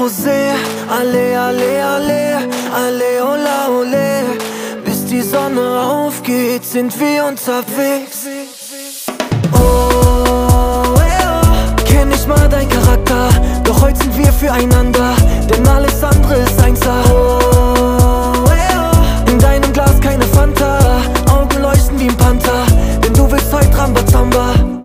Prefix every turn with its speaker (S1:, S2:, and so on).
S1: Rosé, alle, alle, alle, alle, ola, ole. Bis die Sonne aufgeht, sind wir unterwegs. Oh, kenn nicht mal dein Charakter, doch heute sind wir füreinander, denn alles andere ist einsam.